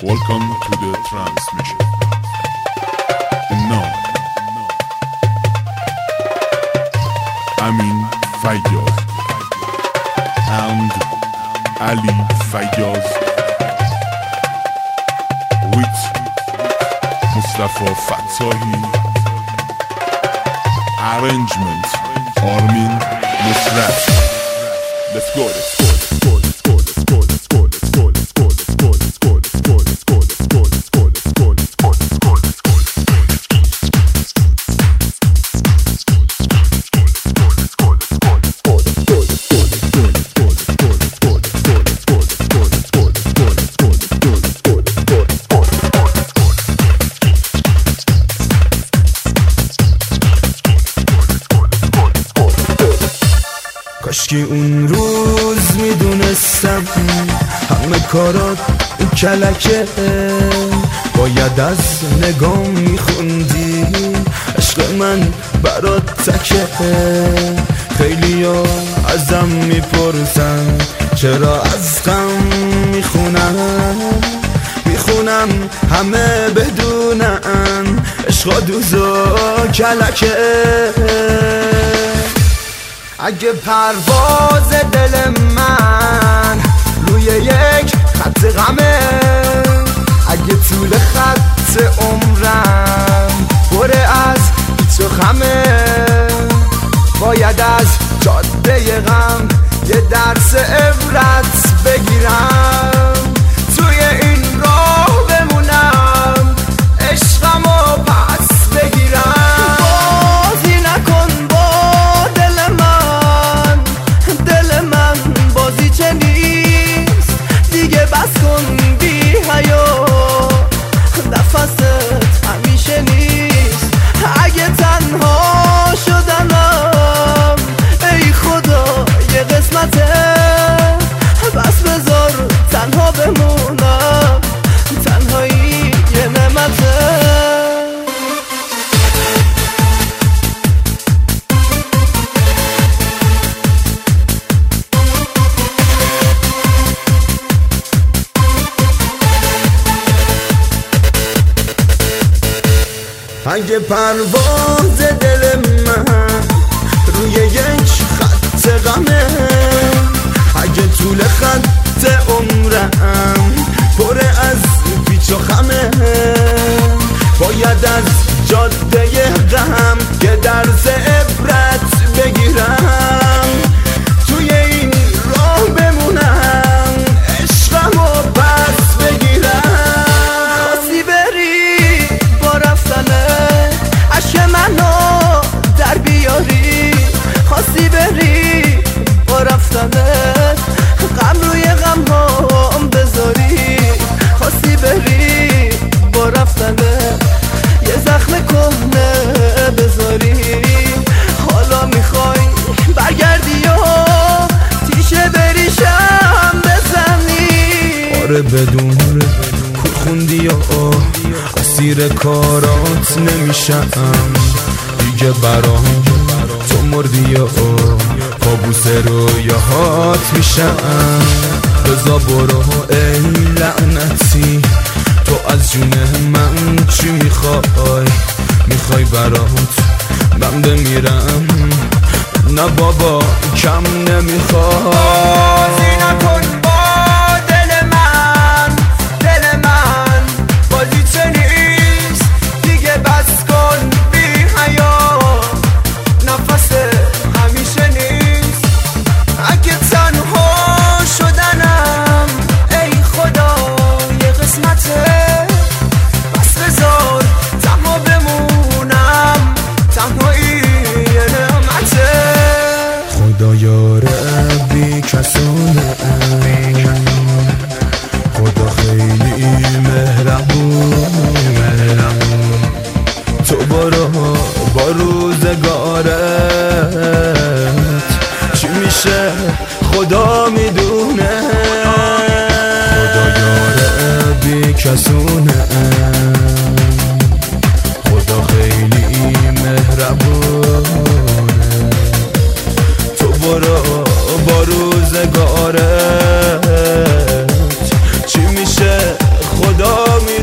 Welcome to the transmission. And now, Amin Faiyaz and Ali Faiyaz with Mustafa Fatsahi. Arrangement Armin Nusrat. Let's go, let's go, let's go, let's go, let's go, let's go, let's go, let's go, let's go, let's go, let's go, let's go, let's go, let's go, let's go, let's go, let's go, let's go. کاشکی اون روز میدونستم همه کارات کلکه، باید از نگام میخوندی عشق من برات تکه. خیلی ها ازم میپرسن چرا از غم میخونم همه بدونن عشق دوز و کلکه. اگه پرواز دل من روی یک خط غمه، اگه طول خط عمرم پر از پیچ و خمه، باید از جاده غم یه درس عبرت بگیرم، توی این راه بمونم عشقمو پس بگیرم. بازی نکن با دل من بازی چه نیست دیگه، بس کن بی حیا نفست همیشه نیست. اگه تنها شدنم ای خدا یه قسمته، بس بذار تنها بمونم، تنهایی یه نعمته. اگه پرواز دل من روی یک خط غمه، اگه طول خط عمرم پر از پیچ و خمه، باید از جاده غم یه درس عبرت بگیرم، توی این راه بمونم عشقمو پس بگیرم. خواستی بری با رفتنه عشق منو در بیاری، خواستی بری با رفتنه غم روی غم هم بذاری، خواستی بری با رفتنه یه زخم کهنه بذاری، حالا میخوای برگردی و تیشه بریشم بزنی. آره بدون کور خوندی و اسیر کارات نمیشم دیگه، برام تو مردی و کابوس رویاهات میشم. رضا برو ای لعنتی، تو از جون من چی میخوای برات من بمیرم؟ نه بابا کم نمیخوای. بازی نکن با دل من بازی چه نیست دیگه، بس کن بی حیا نفس همیشه نیست. اگه تنها شدنم ای خدا یه قسمته، بس بذار تنها بمونم، تنهایی یه نعمته. خدایا بی کسونه، خدا خیلی مهربونه، تو برو با روزگارت چی میشه خدا میدونه. خدایا بی کسونه، خدا خیلی مهربونه، تو برو با روزگارت چی میشه خدا میدونه